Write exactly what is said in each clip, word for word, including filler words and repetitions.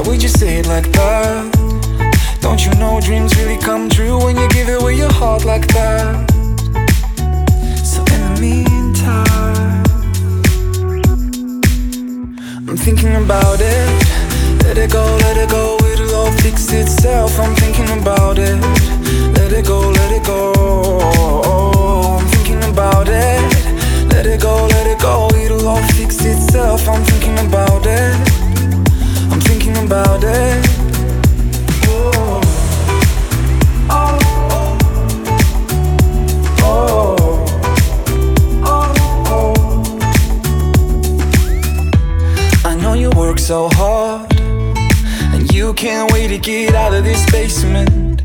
would you say it like that? Don't you know dreams really come true when you give away your heart like that? So in the meantime, I'm thinking about it. Let it go, let it go, it'll all fix itself. I'm thinking about it. Let it go, let it go. I'm thinking about it. Let it go, let it go, it'll all fix itself. I'm thinking about it. I'm thinking about it. Oh, oh, oh, oh, oh. I know you work so hard, and you can't wait to get out of this basement.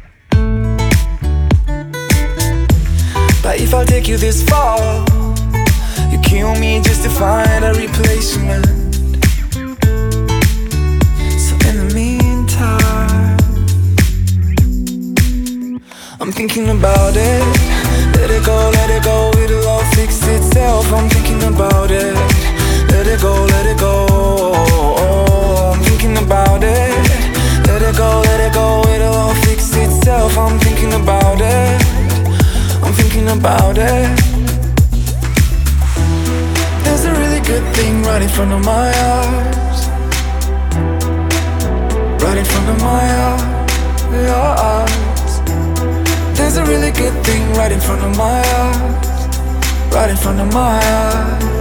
But if I take you this far, you kill me just to find a replacement. So in the meantime, I'm thinking about it. Let it go, let it go, it'll all fix itself. I'm thinking about it. Let it go, let it go. I'm thinking about it. Let it go, let it go, it'll all fix itself. I'm thinking about it. I'm thinking about it. There's a really good thing right in front of my eyes. Right in front of my eyes. There's a really good thing right in front of my eyes. Right in front of my eyes.